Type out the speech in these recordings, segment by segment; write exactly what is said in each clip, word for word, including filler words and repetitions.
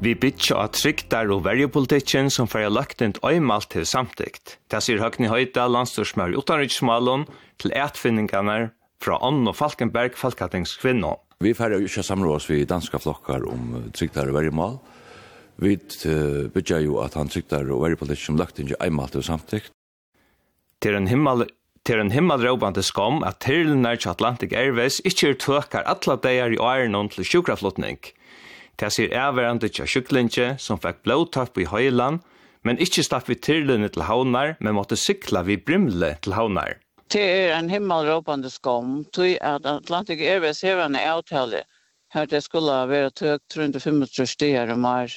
Vi bytja av trygtar og verjepolitikken som fyrir lagt inn øymalt til samtikt. Det sier Høgni Høyda, landstorsmør i utenriksmålen, til etfinningarna fra Ånd og Falkenberg, Falkatingskvinno. Vi færre jo ikke samråd oss ved danska flokkar om trygtar og verjemål. Vi uh, bytja jo at han trygtar og verjepolitikken som lagt inn øymalt til samtikt. Til en himmel... Til en himmelråbande skam at Tyrlenar til Atlantic Airways ikke er tøkar alle dager i årenon til sjukraflotning. Det sier æverande til sjuklinje som fikk blodtapp i Høyland, men ikke slapp vi Tyrlene til Havnar, men måtte sykla vi Brimle til Havnar. Det er en himmelråbande skam, tog at Atlantic Airways hever en avtale her det skulle være tøkt tre hundre femogtrýss stier om år.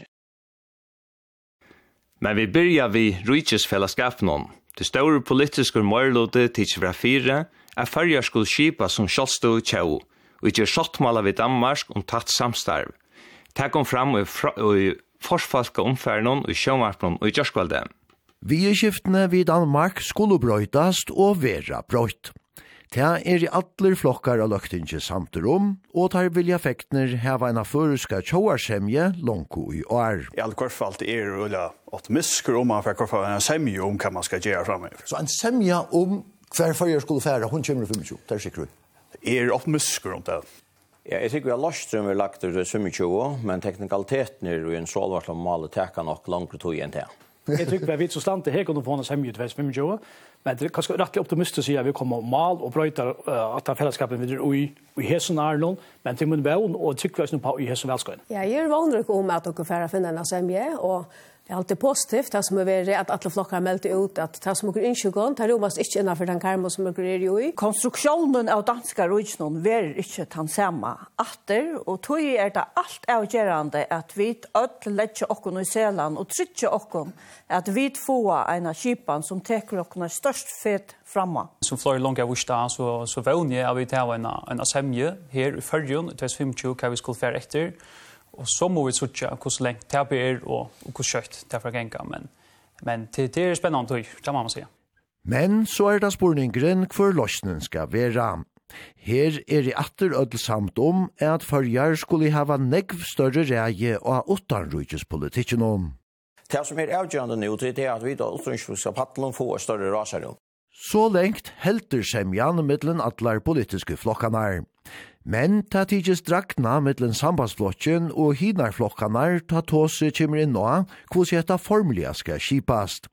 Men vi byrja vi rujtjesfellesskapen. Det store politiske målrådet til fra fire er førjar skulle skipa som kjølstod tjau, og ikke sjottmåla ved Danmark om tatt samstarv. Det kom fram i, i forsfalska omfærden og i sjømarknen og i Gjørskvalde. Vieskiftene vid Danmark skulle brøytast og vera brøyt. Det er i alle flokkar av løktinge samt rom, og tar vilja fektner heva en føreska tjoarsemje longko i år. I alle kvartfall er det optimister om man får kvartfall en semje om hva man skal gjøre fremover. Så en semje om hver fyrir skulle fære, hun kommer femogtjúgu, det er sikkert. Er optimister om det? Ja, jeg tykker vi har laststrøm vi har lagt til femogtjúgu, men teknikaliteten er jo en så alvarslig mål teka nok langere tog enn det. Jeg tykker vi har vidt så stand til her kunne få en semje til femogtjúgu, men det er kanskje rettelig optimistisk å si at vi kommer mal og brøyter uh, at det er fellesskapet videre i, i Hesen Arlund, men til min vevn og tykker vi på i Hesen Velskøyen. Ja, jeg er vanlig om at dere får finne en semje, og det er alltid positivt, det som er ved at alle flokker har meldt ut, at det som er innsjøkken, det romast ikke innenfor den karmen som er er i. Konstruksjonen av danska rujtjen verer ikke den samme atter, og tog er det alt avgjørende at vi ødel legger okken i Seland, og trykker okken at vi får en av skipen som teker okken er størst fet framme. Som flere langt av Ørstad, så, så vågner jeg at vi tar en, en semje her i Førjun, i tjueto femogtjúgu, hva vi skulle fære etter. Og så må vi sutja hvordan lengt det er og hvordan kjøtt det er for genka. Men, men det, det er spennende tog, det må man si. Men så er det spurningren hvor løsningen skal være. Her er det atter ødelsamt om at førjar skulle hava negv større reie og utanrujspolitikken om. Det som er avgjørende nå, det er at vi da utenrikspolitiske paddelen får større raser. Så lengt helter semjan mittlen atlar politiske flokkanar. Men ta tidjes drakna mittlen sambandsflokken og hinarflokkanar ta tåse kymmer inn nå, hvordan dette formelig skal skipast.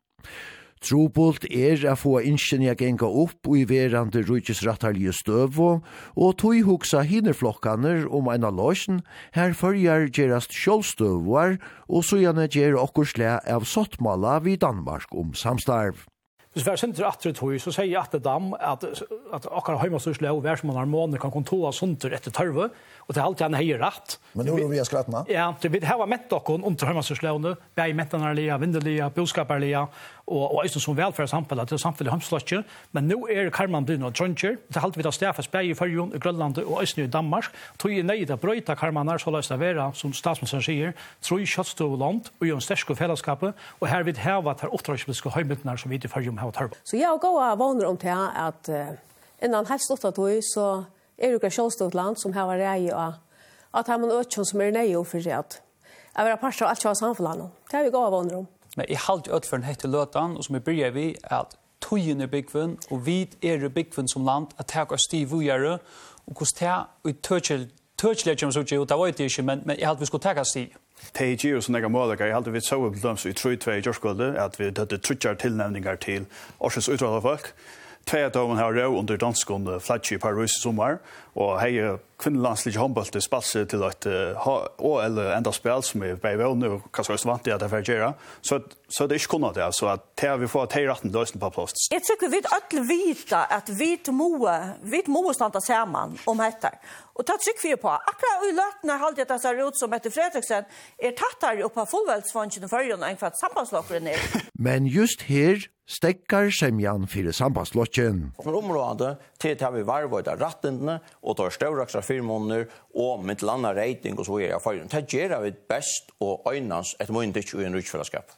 Trobult er å få innskjenja genga opp og i verande rujtjesrattarlige støvo, og tog hugsa hinarflokkanar om eina løsjen, her førjar gerast sjålstøvoar, og så gjerne gjer okkursle av sottmala vid Danmark om samstarv. Hvis vi er senter atre tog, så sier jeg at dem at, at akkurat heimastyrsle og hver som man har måneder kan kontoa sunter etter tørve, og det er alltid en heier rett. Men nå er vi skratna? Ja, det vil hava mett okken under heimastyrsle, bei mettanarlige, vindelige, boskaparlige, og, og eisen som velferdssamfunnet, til samfunnet hamslotje, men nå er karman blir noe trøntjer, det er alltid vi tar stafes bei i Førjun, i Grønlandet og eisen i Danmark, tog er nøyd å brøyta karmanar, så løs det være, som statsministeren sier, tro i kjøttstøvland, og i en sterske fellesskapet, og her vil hava ter oppdragspolitiske høymyndene som vi i Førjun har tørve. Så jeg går av våner om til at uh, innan helst åtta tog, så er det ikke kjølstort land som har rei og at har man øtjen som er nøye for at jeg vil ha parter av alt kjøret samfunnet. Det har vi gått av våner om. Men jeg halte ut for den hette løtan, og som jeg begynner vi, at togjen er byggvun, og vi er byggvun som land, at det er stiv ujere, og hvordan det er, og tøtjelig kommer så ikke ut, det var ikke ikke, men, men jeg halte vi skulle ta stiv. Det er ikke sånne målinger. Jeg halte vi så oppdøms i tru tvei Gjørskvalde, at vi hadde trutjar tilnevninger til årsens utvalgte folk. Tvei av dem har rød under danskon flaggi par rus i sommar, og hei kvinnelandslige håndbølte spalse til et og eller enda spil som er bei vågne, og kanskje også vant i at det er gjøre. Så, så det er ikke kunnet det, så at det vi får tei retten løsning på plass. Jeg tykker vi alle vita at vi må, vi må standa sammen om dette. Og ta trykk vi på. Akkurat i løtene halte jeg det ser ut som etter Fredriksen er tattar opp av fullveldsfondsjen i Førjun enn for at sambandslokkeren er. Men just her stekkar semjan fyrir sambandslokken. På området til har vi varvøyda rattendene og tar størraksra firmåner og med landa rating og så er jeg Førjun. Det gjør vi best og øynans et myndig og en rutsfellesskap.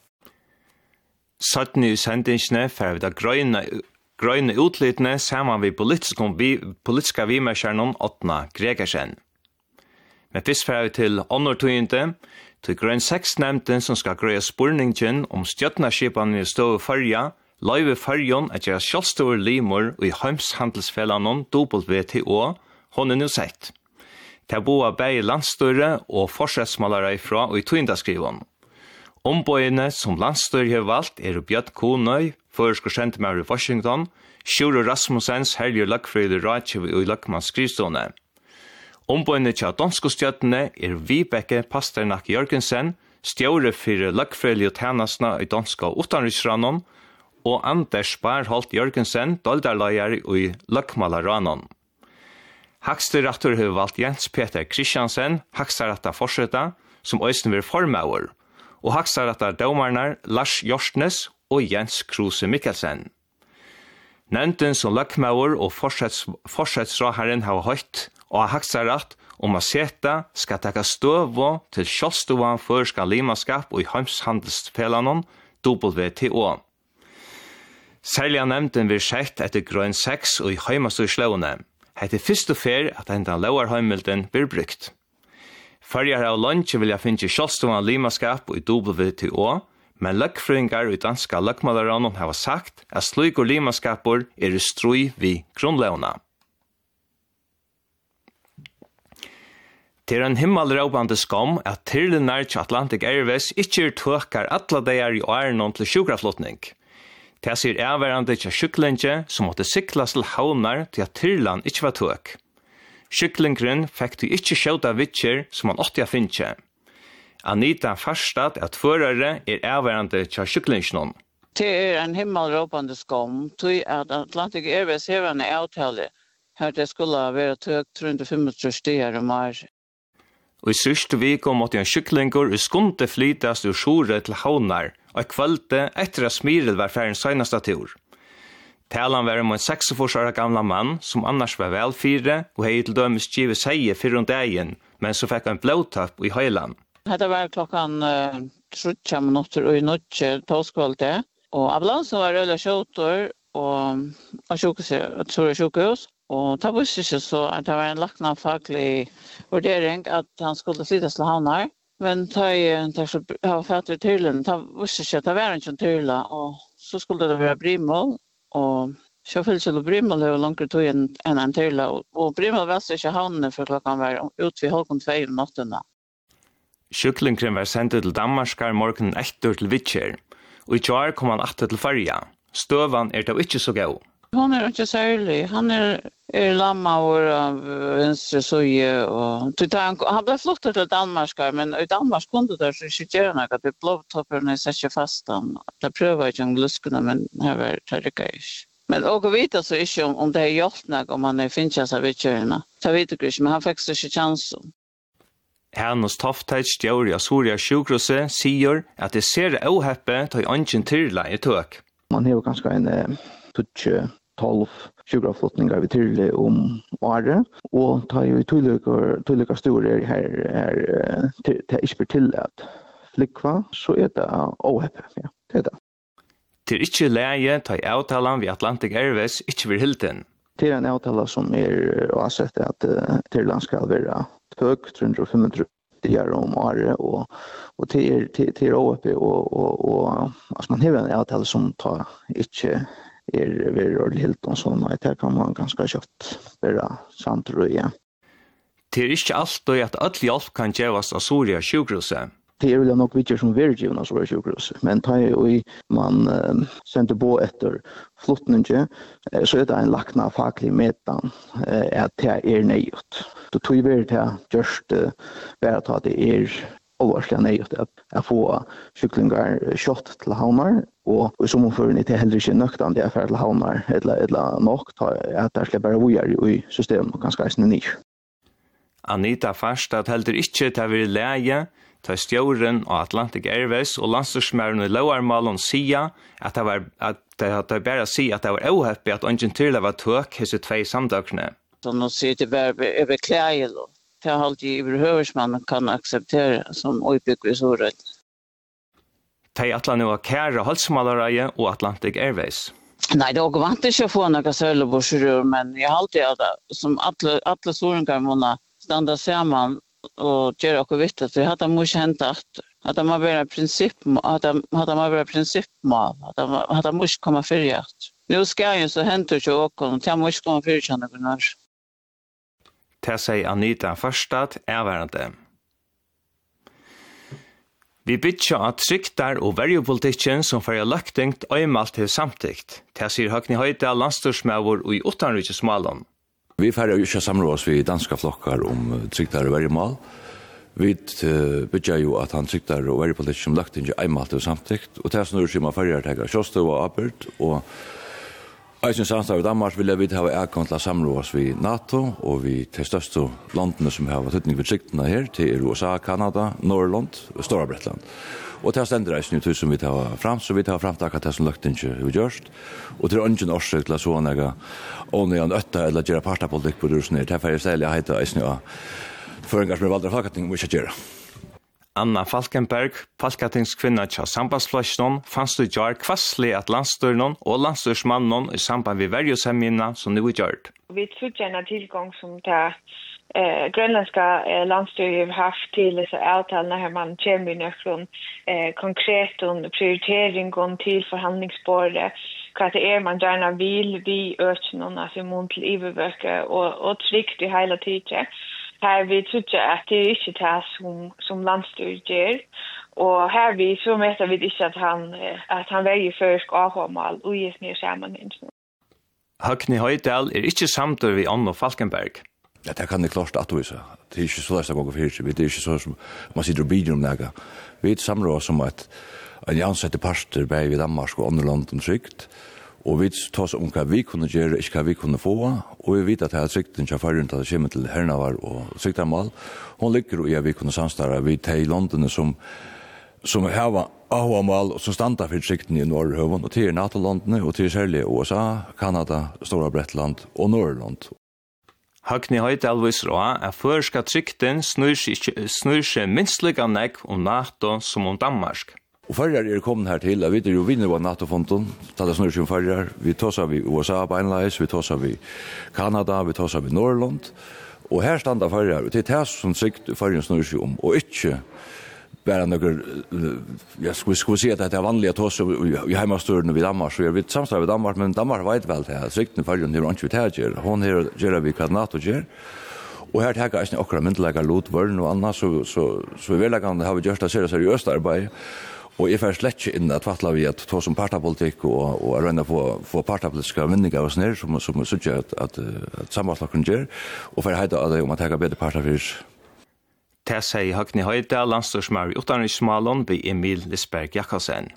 Satt i sendingsene for vi da grøyne Grøyne utlitene sammen vi politiska vimerskjernen åttna Gregersen. Men først får vi til åndertøyende, til grønn seks-nemnden som skal grøye spurningen om stjøtnaskipanen i stå fyrja, løyve fyrjon at gjøre kjølstore limor og i heimshandelsfellanon W T O, hon er nu sett. Det boa begge landstøre og forsetsmalere ifra og i tøyndaskriven. Ombøyene som landstøre har valgt er Bjørn Konøy, føresker sentemær i Washington, Sjuro Rasmussens herlige lagfrøyde Radsjøv og i Lagmanns skrivstående. Ombøyene til danskostjøttene er Vibeke Pasternak Jørgensen, stjåre for lagfrøyde tjenestene i danska utenriksranon, og Anders Barholt Jørgensen, doldarleier i Lagmalaranon. Haksterattor har valgt Jens Peter Kristiansen, Haksterata fortsetta, som øysten vil formauer, og Haksterata domarnar Lars Jorstnes og Jens Kruse Mikkelsen. Nevnten som lagmauer og fortsetsråharen har høyt, og Haksterat om å seta skal taka støv til kjølstovan førska limaskap og i heimshandelsfelanon W T O. Særlig av nevnten vil sett etter grønn seks og i heimastuslåene. Hette fyrst og fer at enda lauarheimilden blir brukt. Førjar av lunsje vil jeg finne kjølstovan limaskap og i W T O, men løggfrøyngar i danska løggmalaranon har sagt at slik og limaskapur er i strøy vid grunnleuna. Det er en himmelråpande skam at tyrlenar til Atlantic Airways ikke er tøkar alle dager i årenon til sjukraflotning. Det sier avværende til syklinge som måtte siklas til havnar til at tyrlan ikke var tøk. Syklingren fikk du ikke skjøta vitcher som han åtte finne. Anita Farstad at førere er avværende til syklingen. Det er en himmelråpande skam, tog at Atlantic Airways hevende avtale her det skulle være tøk tre hundre femogtretive stier om år. Og i sørste vik måtte en syklinger i skunde flytast ur sjore til havnar, og kvölde etter at Smirel var færens seneste tur. Talan var om en seksogfyrre år gamla mann, som annars var velfyre, og hei til dømes givet seie fyrre om dagen, men så fikk han blåtapp i høyland. Dette var klokkan uh, trutja minutter og i nødje tåskvalde, og ambulansen var røyla kjøter, og av sjukhus, og det visste ikke så at det var en lakna faglig vurdering at han skulle flyttes til havnar. Men da jeg har fætt i tyrlen, da visste ikke at det var en tyrla, og så skulle det være brimmål, og så fyllt til brimmål er jo langere tog enn en tyrla, og brimmål visste ikke havnene for klokken var ut ved halvkon tvei om nattene. Syklingren var sendt til Danmarskar morgenen etter til Vitcher, og i tjar kom han atter til Farja. Støvan er da ikke så gau. Hon er ikke særlig. Han er, er lamma av venstre søye. Og, han, han ble flottet til Danmarskar, men i Danmark kunne det ikke gjøre noe at vi blåtopperne er ikke fast. Det prøver ikke om luskene, men her var det ikke. Men og vite så ikke om, om det er hjulpet noe, om han er finnes av vidtjørene. Det vet jeg ikke, men han fikk ikke sjansen. Hannes Tofteid, stjåri av Soria sjukhuset, sier at det ser åheppe til ønsken tyrla i tøk. Man har ganske en tutsi tolv sjukraflotningar vi tyrli om året, og ta jo tydliga store her, her til ikke blir til at flikva, så er det åheppe. Ja, det er det. Det er ikke leie ta i avtalen ved Atlantic Airways ikke vil hilden. Det er en avtale som er å sette at uh, Tyrland skal være tøk, tre hundre femogtretive dier om året, og, og til er, til, til er åheppe, og, og, og altså man har en avtale som tar ikke er veldig ordentlig helt og sånn, og det kan man ganske kjøpt være sant, tror jeg. Det er ikke alltid at all hjelp kan gjøres av Soria sjukhuset. Det er vel nok vidtjer som er givet av Soria sjukhuset, men tar jo man uh, sender på etter flottningen, uh, så er det en lakna faglig metan uh, at det er nøyt. Så tog vi det gjørst uh, bare at det er overslig nøyt at jeg får syklingar kjøtt til havnar, og i sommerføren er det heller ikke nøktan det er ferdig til havnar, eller, eller nok, at det slipper bare vujer i systemet og ganske eisende nyr. Anita Farstad heldur ikke til å være leie, til stjåren av Atlantic Airways og landstorsmæren i Lauarmalen sier at det var at det hadde bare si at det var åheppig at ungen tyrla var tøk hos tvei samdøkene. Så nå sier det bare er beklaget, det er alltid overhøversmannen kan akseptere som oppbygg i såret. Det er Atlantic og Kære Holsmalereie og Atlantic Airways. Nei, det er vant ikke å få noen sølvbosjurur, men jeg har alltid at som alle, alle sorengar må standa sammen och göra och vita det hade måste hända att att man bara princip att hade man bara principmål att hade måste komma för att nu ska ju så händer ju och kan måste komma för känna på när Det säger Anita Förstad ärvärande. Vi bytja at tryktar og verjopolitikken som fyrir lagtingt øymalt til samtikt. Det sier Høgni Høydal landstorsmævur og i utanrykje Smalon. Vi færre jo ikke samle oss ved danska flokkar om tryktar og verjomal. Vi bytja jo at han tryktar og verjopolitikken som lagtingt øymalt til samtikt. Og det er snurr som man færre teker kjøstøv og apert og Eisen samstag i Danmark vil jeg vite ha ægånd til å samle oss ved NATO og vi til største landene som har tøtning ved tryktene her til U S A, Kanada, Norrland og Storabrettland. Og til å stende reisen i som vi tar fram, så vi tar fram til akkurat det som lagt ikke vi gjørst. Og til å ønske en årsøk til å så nega ånne en øtta eller gjøre partapolitikk på rusen her. Til å færre stedelig å heite eisen ja føringar som er valgt av folketing må ikke gjøre. Anna Falkenberg, Falkatingskvinna til sambandsfløsjonen, fannst du gjør kvasslig at landstyrnen og landstyrsmannen i samband med verjusemjene som nu er gjørt. Vi tror gärna tillgång som det eh, grönländska eh, landstyret har haft till dessa avtal när man kommer in från eh, konkret och prioritering och till förhandlingsbordet. Vad det är man gärna vill vi öknar alltså mot till övervaka och, och tryckt i hela tiden. Här vi tror att det är inte det som, som landstyret gör. Och här vi så mäter vi inte att han, att han väljer först avhållmål och ges ner sammanhang. Høgni Høydal er ikke samtur vi Anno Falkenberg. Ja, det kan jeg klart at du vise. Det er ikke så løst å gå for det er ikke så som man sitter og bidrar om det. Vi er samler oss som at en ansette parster bei i Danmark og andre land om trygt. Og vi tar oss om hva vi kunne gjøre, ikke hva vi kunne få. Og vi vet at det er trygt ikke førrent at det kommer til Hernavar og trygtarmal. Hun ligger i at vi kunne samstare vi til landene som som har avmål og som standa for trykten i Norrhøven, og til NATO-landene, og til særlig U S A, Kanada, Storabrettland og Norrland. Høgni Høydal viser også at førska trykten snur seg minst lika nekk om NATO som om Danmark. Og førjar er kommet her til, vi er jo vinner av NATO-fonden, da det snur seg om førjar. Vi tåsar vi U S A beinleis, vi tåsar vi Kanada, vi tåsar vi Norrland, og her standa førjar, og det er det som trykt førjar snur seg om, og ikke bara några jag skulle skulle se att det är vanliga tås i hemmastorna vid Danmark så jag vet samstag vid Danmark men Danmark vet väl det här sikten för ju inte uttager hon här gör vi kan NATO gör och här tar jag också mentala lot vörn och annars så så så vi vill kan ha vi just att se seriöst arbete och i först lätt in att fattla vi att ta som partapolitik och och rända på få partapolitiska vinningar och snär som som så att att, att sammanslagningen gör och för hade att om att ta bättre partafisk. Det sier Høgni Høydal, landstorsmær i utenriksmålen by Emil Lisberg Jakobsen.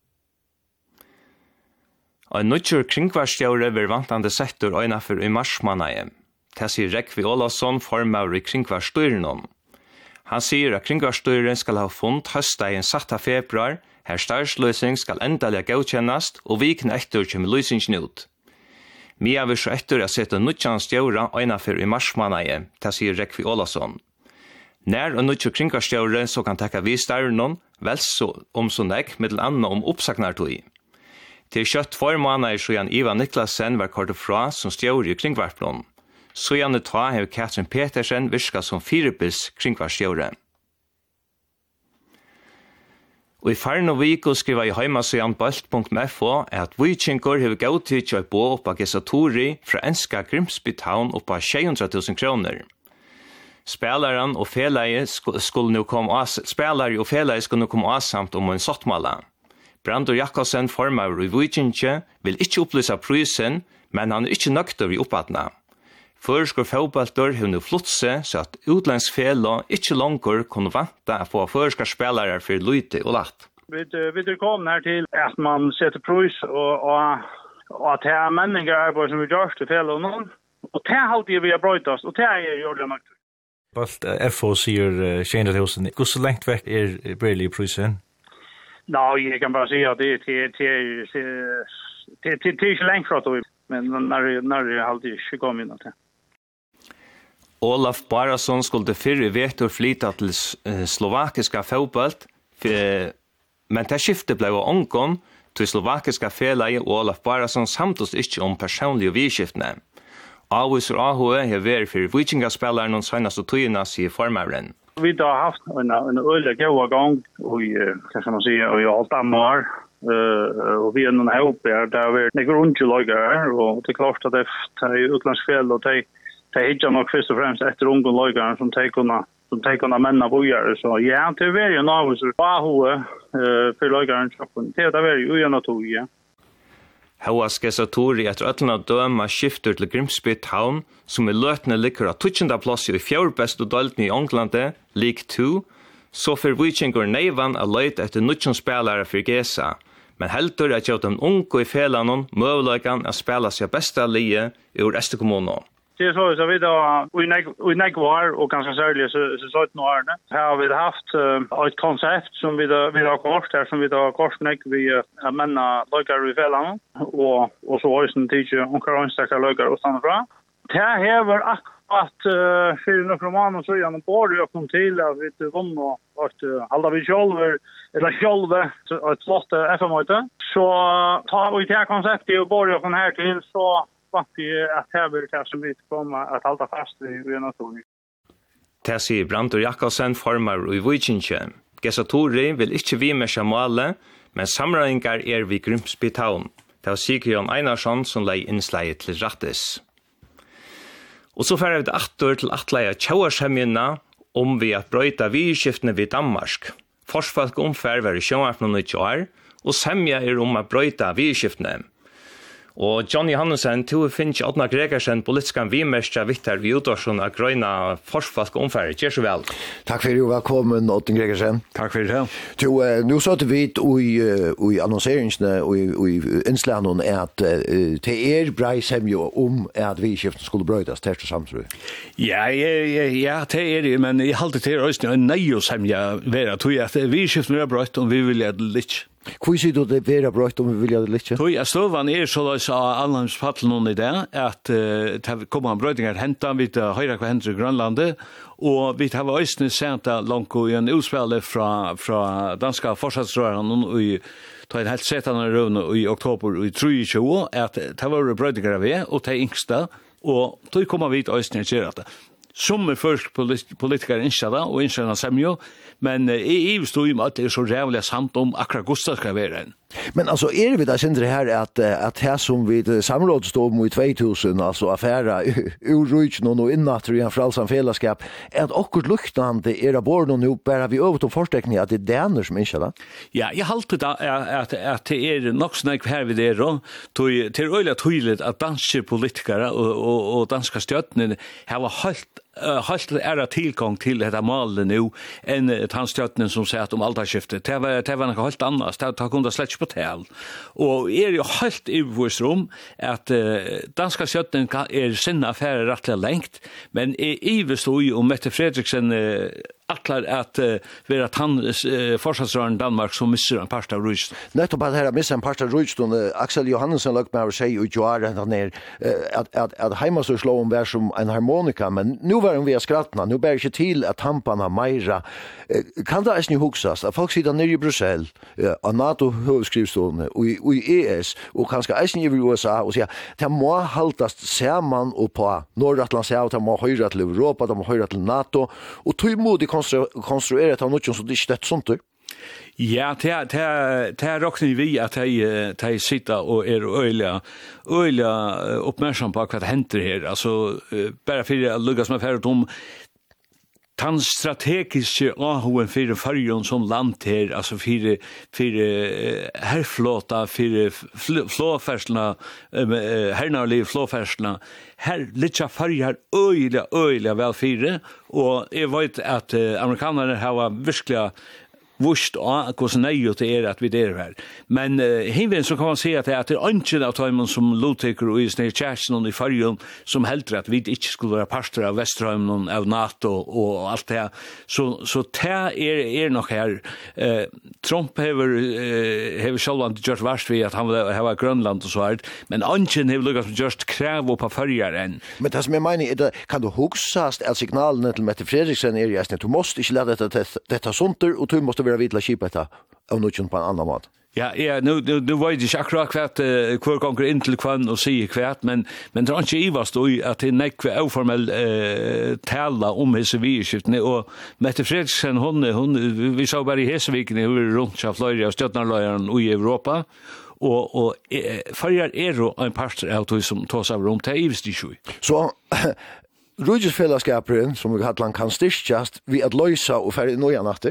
Og en nødgjør kringvarstjåre vil vantande sektor øynafor i marsmannaie. Det sier Rekvi Ålason, formar i kringvarstyrnen. Han sier at kringvarstyrren skal ha funnet høstdagen satt av februar, her størsløsning skal endelig godkjennast, og viken etter kommer løsningen ut. Mia vil så etter å sette nødgjørstjåre øynafor i marsmannaie, det sier Rekvi Ålason. När och nuch kringkastjåre så kan taka vi stærnon, vel så om så nek, middel anna om oppsaknartoi. Til kjøtt for måneder så Jan Ivan Niklasen var kort fra som stjåre i kringvarplån. Så Janne ta har Katrin Petersen virka som firebils kringvarstjåre. Og i Farn og Viko skriva i heimasøyan balt punktum f o at Vikingur hever gautid til å bo oppa Gesatori fra enska Grimsby-town oppa sju hundra tusen kroner. Spelaren och Felaje skulle nu komma spelare och Felaje skulle nu komma samt om en sottmala. Brandur Jakobsen formar i Vikinche vill inte upplysa prisen, men han är inte nökter vid uppatna. Förskor fotbollstor har nu flotse så att utländsk fela inte långkor kunde vänta att få förskar spelare för lite och latt. Vi vi kom här till att man sätter pris och och och att ha människor som vi gör till fela någon och det har vi har bröt och det är ju det nökter. Balt F O sier tjena tusen. Hur så långt väck är Bradley prisen? Nej, jag kan bara säga att det är till till till till till långt från då, men när när det alltid ska komma in att. Olaf Barason skulle förr vetor flytta till slovakiska fotboll, men det skiftet blev onkon till slovakiska felaget Olaf Barason samtos inte om personliga vidskiftene. Avis og A H E har vært for vikingaspilleren og seneste tøyene, sier formaren. Vi har haft en, en öliga goda gång och kan man säga och jag har dammar eh och vi är någon help där där vi det går runt ju lagar och det är klart att det är utlandsfäll och det det hittar nog först och främst efter unga lagar som tar kunna som tar kunna männa bojar så ja det är ju något så vad eh för lagar shoppen det är det ju ju något ja. Hauas Gesatori etter ötlna døma skifter til Grimsby Town, som i løtene liker av tutsjenda plass i fjord beste dølten i Anglande, League to, så for Vikingur neivan er løyt etter nutsjon spelare for Gesa, men heldur at jeg den unge i felanon møvløykan er spela seg besta lie ur Estekommuno. Det är så så vi då vi nek var och ganska särskilt så så så några år. Här har vi haft uh, ett koncept som vi då vi har kort här som vi då kort nek vi uh, menna lagar i fällan och och så har sen teacher och konstnärliga lagar och sånt bra. Det här var att uh, för några månader så jag borde jag kom till att vi vann och att uh, alla vi själva eller själva ett flott F M-möte så tar vi det här konceptet och borde från här till så att här vill kanske vi komma att hålla fast vid en natur. Det sier Brandur Jakobsen formar i Vujkinje. Gesatori vil ikke vi med Shamale, men samrøyngar er vi Grimsby Town. Det var Sigurjon Einarsson som lei innsleie til Rattis. Og så færer vi det atter til atleia tjauarshemjena om vi at brøyta virskiftene vid Danmark. Forsvalk omfær var i sjøvarpnån i tjauar, og semja er om at brøyta virskiftene. Og Johnny Hansen, to finnes Adna Gregersen, politiska vimerska Vittar vi utårsson av grøyna forsvalk omfær. Gjør så vel. Takk for det, og velkommen, Adna Gregersen. Takk for det. To, uh, nå satt vi i, uh, i annonseringsene og i, i innslagen at uh, det er brei semjo om at vi skiften skulle brøytas til til samtrykk. Ja, ja, ja, ja, det er det, men jeg halte til Øystein en nøy semja vera, tog at vi skiften er brøyt om vi vilja det litt. Hvor sier du det vera brøyt om vi vilja det litt? Tog at støvan er så løs av anlandsfattel noen i det, at uh, det kommer en brøytingar henta, vi tar høyra hva henter i Grønlandet, og vi tar Øystein senta langt i en utspillet fra, fra danska forsatsrøren og i ta en helt setande røvne i oktober i tjuetre, at det var brøytingar av vi, og det yngsta, og tog kommer vi til Øystein til det. Som er først politikere innskyldda og innskyldda semjo, men jeg er stod med at det er så rævlig samt om akkurat Gustav skal være en. Men altså, er vi da sindre her at, at her som vi samråd stod om i tvåtusen, altså affæra urrujtjen og innatter i en fralsam fellesskap, er at akkurat luktande er av borden nå bare vi over til forstekning at det er dæner som innskyldda? Ja, jeg halte da at, at det er nok snakk her ved det, og det er øyelig tydelig at danske politikere og, og, og danske støttene har holdt Uh, halt är det tillgång till detta målet nu än ett handstjötnen som säger att om alderskiftet. Det var, det var något helt annat. Det har kunnat släcka på tal. Och är ju helt övervist om att uh, danska stjötnen är sina affärer rättliga längt. Men är övervist om Mette Fredriksen uh, atlar att uh, vara tann uh, forsatsrören Danmark som missar en parst av Rujstund. Nettopp att här missar en parst av Rujstund. Uh, Axel Johannesson lagt med att säga ut Joar att ner att att att heimasur slå om vär som en harmonika, men nu var vi har skrattna, nu bär inte till att tamparna mera. Kan det ens ni huxas att folk sitter nere i Bryssel, av NATO-högskrivstående och i, och i E S och kanske ens i U S A och säga det må haltas samman och på Nordatlantshavet, det må höra till Europa, det må höra till NATO och tydmodigt konstru konstruera ett av något som det är stött sånt. Ja, det är det är också vi att det det sitta och är öliga öliga uppmärksam på vad det händer här. Alltså bara för att lugga som för om tan strategiska ahoen för Färjön som land här, alltså för för herrflåta för flåfärslarna hernarliv flåfärslarna här lite Färjör öliga öliga väl fyra och jag vet att amerikanerna har verkligen vurst og hvordan nøyot det er at vi der her. Men uh, hinven så kan man se at det er ikke av tøymen som lovteker og i snøy kjærsen og i fargen som helter at vi ikke skulle være pastor av Vesterheimen av NATO og alt det. Så, så det er, er nok her. Uh, Trump hever, uh, hever selv gjort verst ved at han vil ha Grønland og så her, men anken hever lukket som gjort krev på fargeren. Men det som jeg mener, er det, kan du huksast at signalene til Mette Fredriksen er i Esne, du måste ikke lade dette, dette, dette sunter, og du måste være vidt til å kjipe dette av noe på en annan måte. Ja, ja, nu nu nu vet jag akkurat kvart uh, kvar gånger in till kvann och säger kvart, men men det är inte ivast då att det är nekve oformell uh, tala om hesevigskiften och Mette Fredriksen hon hon vi såg bara i Heseviken hur runt så Florida och Stjärnarlöjan i Europa och och eh, förjar är då en pastor out som tar sig runt till Ivstisjö. Så Rudgesfällskapet som vi kallar kan styrkas vi att lösa och för nya natter.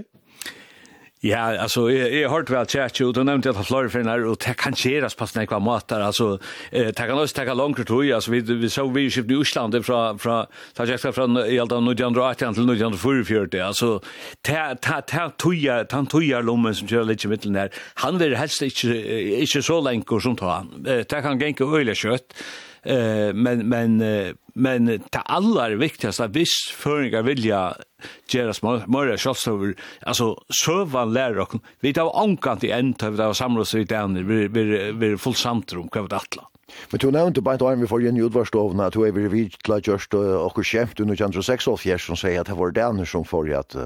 Ja, alltså jag jag har hört väl chat ju då nämnde jag att Florida och det kan göras på några matar alltså eh det kan också ta lång tid alltså vi vi så vi skift i Island från från så jag från i alla nittonhundraåttio till nittonhundrafyrtiofyra alltså ta ta ta toja ta toja lommen som kör lite mitten där han vill helst inte inte så länge som tar han det kan gänka öle kött eh men men men det allra viktigaste vis föringar vilja Geras Mora Schossover alltså sövan lär och vi tar ankant i en av det samlas vi där vi vi vi full centrum kan vi attla. Men du nevnte bara att vi får en utvarstovn att du är vi vid till just och skämt under tjugo sex år fjärs som säger att det var den som får att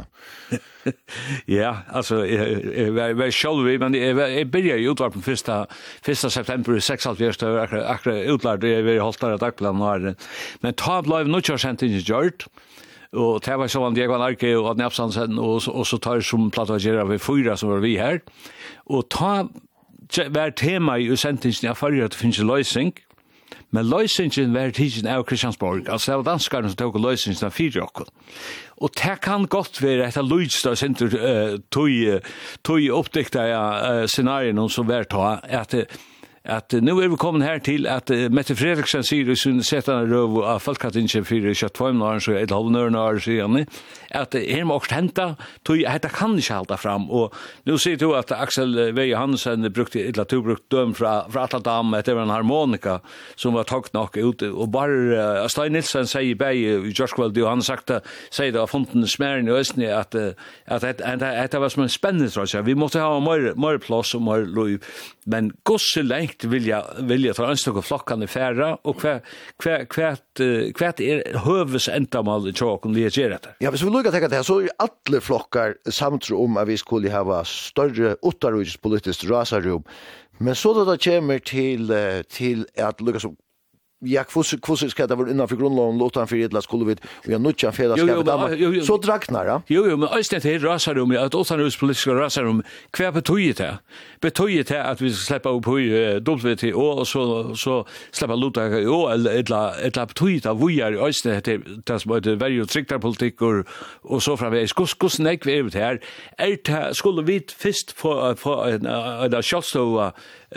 ja, alltså jag var själv vi men jag började ju utvar på första första september sex år fjärs då akra utlärd det vi hålltar att akplan var men ta live nu kör sent i gjort och det var så att Diego Arke och Adne Absansen och och så tar som plattagera vi fyra som var vi här och ta var tema i sentingen jag förr att det finns en lösning men lösningen var tidsen av Kristiansborg alltså det var danskarna som tog lösningen av fyra år och det kan gott vara ett lydstad center tog tog upptäckta scenarion som var ta att att nu är vi kommit här till att uh, Mette Fredriksen säger i sin sättande röv av folkatingen för tjugofem år så ett halvnörn år sedan att uh, här måste hända tog det kan inte halta fram och nu ser du att Axel V. Hansen brukte ett naturbrukt döm från från Atlantam att det var en harmonika som var tagit nog ut och bara uh, Stein Nilsson säger bei Joshua det han sagt säger det har funnit en smären i östne att uh, att att det var som en spännande tror jag vi måste ha mer mer plats och mer lov men gosse längt vilja vilja ta anstok och flockan i färra och kvar kvar kvärt kvärt är hövs ändamål i chocken vi gör det. Ja, hvis vi lukar tänka det så är alla flockar samtro om att vi skulle ha större utarujs politiskt rasarum. Men så då det kommer till till att lukka som ja, kvus kvus ska det vara innanför grundlagen låta han för edla skulle vi och jag nutcha fäderskapet så draknar ja. Jo jo men alltså det är rasarum att utanhus politiska rasarum kvar betyder det betyder det att vi ska släppa upp på W T O och så så släppa luta och eller ett betyder att vi är alltså det det som det väldigt strikta politik och och så framvägs kus kus nej vi är här är skulle vi först få få en där shotstova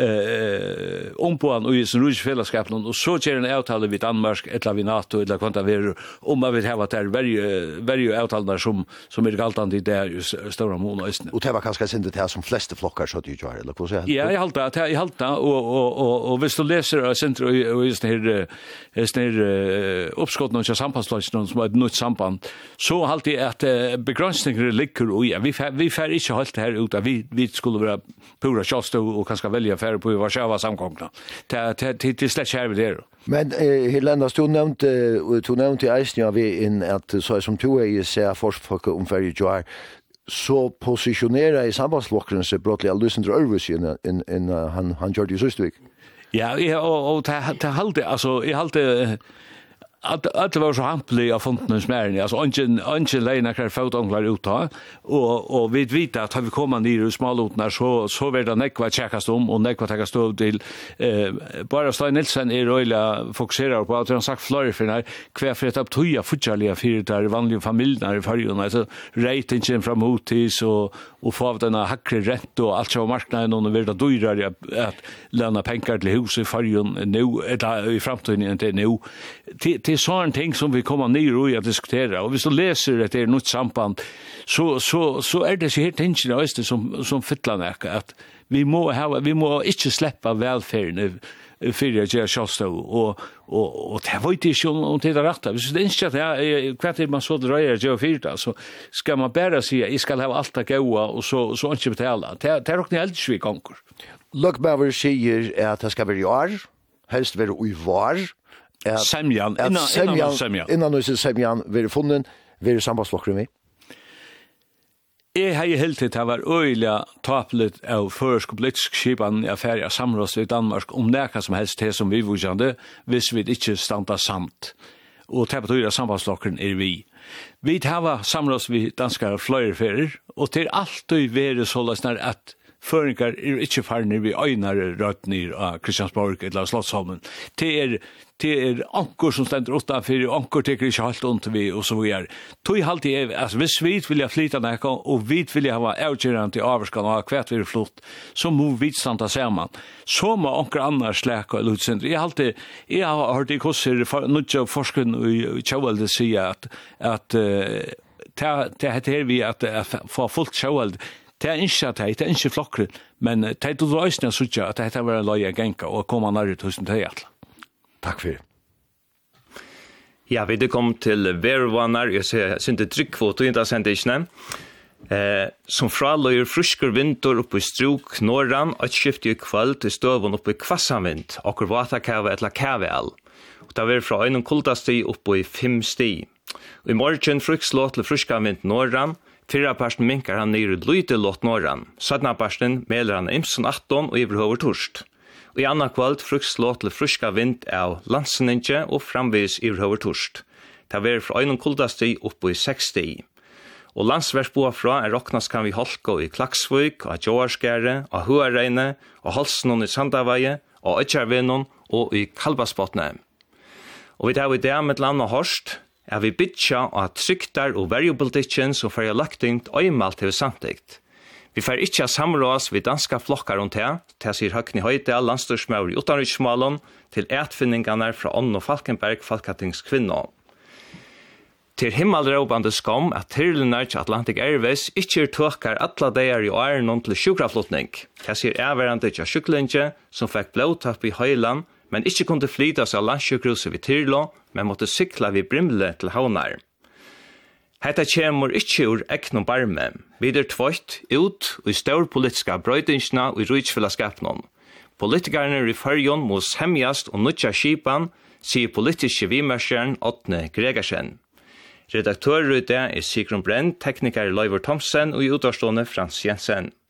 eh ompåan och i sin rujfällskap och så ger en avtal vid Danmark eller vid NATO eller kvanta ver om man vill ha där varje varje avtal som som är galtande där stora månader. Och det var kanske inte det som flesta flockar så att ju gör eller hur så. Ja, jag håller att jag håller och och och och visst du läser center och just här är här uppskott någon sambandslotsning som ett nytt samband så alltid att begränsningar ligger och ja vi vi får inte hålla det här ut att vi vi skulle vara pura chans och kanske välja färre på Warszawa samkomna. Det det det släcker här det. Men eh, Helena du nämnde du nämnde i Eisnia vi in att så som du är så forskfolk om färre jar så positionera i sambandsflocken så brottliga Lucindra Örvus in in in han han gjorde ju så stuk. Ja, ja och och det det hållde alltså jag hållde att att det var så hamplig av fontens smärning alltså ingen ingen läna kan fotonglar ut ta och och vi vet att har vi kommit ner i smalotnar så så vill det nekva checkas om och nekva ta stå till eh bara Stein Nilsson är röjla fokuserar på att han sagt flöjer för när kvar för att toja futchaliga för där vanliga familjer i förrjun alltså ratingen från motis och och få av den hackre rätt och allt så marknaden och vill det dyrare att lämna pengar till hus i förrjun nu i framtiden inte nu det är sån ting som vi kommer ner och att diskutera och hvis du läser det är något samband så så så är det så helt enkelt som som fylllar att vi må ha vi må inte släppa välfärden för att göra självstå och och och det var inte så om det är rätt. Så det är inte att kvart är man så dröjer jag fyrta så ska man bara säga jag ska ha allt att goa och så så inte betala. Det det är också helt svik konkur. Luckbauer säger att det ska vara i år, helst vara i var. Semjan innan innan semjan innan nu semjan vill funnen vill sambandsflockrum med. Jeg har helt til det var øyelig taplet av førsk og politisk skipan i affære av samråds i Danmark om det som helst det som vi vurgjande, hvis vi ikke standa samt. Og det betyr at sambandslokkeren er vi. Vi har samråds vi danskar fløyreferer, og til alt og være så løsner at føringar er ikke farne vi øynare røtnir av Kristiansborg eller Slottsholmen. Det er, det er anker som stender utanfor, og anker teker ikke halt ont vi, og så videre. Tog alltid er, altså hvis vi vil flytta nekka, og vi vil ha avgjørende til averskan og hvert vi er flott, så må vi standa saman. Så må anker annars slæka eller utsender. Jeg har alltid, jeg har hørt i kurser, nødja forskeren i Tjauvalde sier at, at uh, det heter vi at, at få fullt Tjauvalde, det er ikke at det er ikke flokkere, men det er du øyne å sørge at dette var en løy å genka og komme nærmere tusen til hjertelig. Takk for det. Ja, vi er kommet til Vervanar, jeg synes det er tryggkvot og ikke sendt ikke. Eh, som fraløyer frusker vinter oppe i Struk, Norran, og et skifte i kveld til støven oppe i Kvassavind, akkur vatakave etla kavel. Og det er fra øyne kultasti oppe i fem sti. Og i morgen frukslå til fruskavind Norran, Fyrra parsten minkar han nere lute lott norran. Sødna parsten meler han imsen atton og iverhover torst. Og i anna kvalt fruks låt til fruska vind av landseninje og framvis iverhover torst. Det er fra øyne kuldasti oppe i seksti. Og landsversboa fra er roknas kan vi holka i Klaksvøk, og Joarskjære, og Huareine, og Halsnon i Sandavaie, og Øtjarvenon, og i Kalbasbotne. Og vi tar i det med land og horst, er vi bytja at tryktar og verjopolitikken som fyrir lagtingt øymalt til samtikt. Vi får ikke samrås vid danska flokkar om det, til sier Høgni Høyde, landstorsmaur i utanriksmålen, til etfinningarna fra Ånd og Falkenberg, Falkatingskvinna. Til himmelråbande skom at tyrlunar til Atlantic Airways ikke er tåkar atla deir i åren til sjukraflutning. Til sier erverande til sjuklinje som fikk blåtapp i Høyland, men ikke kunne flyta seg av landsjukhuset vid Tyrlo, men måtte sykla vid Brimle til Havnar. Hetta kjemur ikkje ur eknum barme, videre tvøyt ut i stor politiska brøydingsna og i rutsfellesskapnon. Politikarne i Førjon må semjast og nutja skipan, sier politiske vimersjern Åtne Gregersen. Redaktør i det er Sigrun Brenn, tekniker Leivor Thomsen og i utårstående Frans Jensen.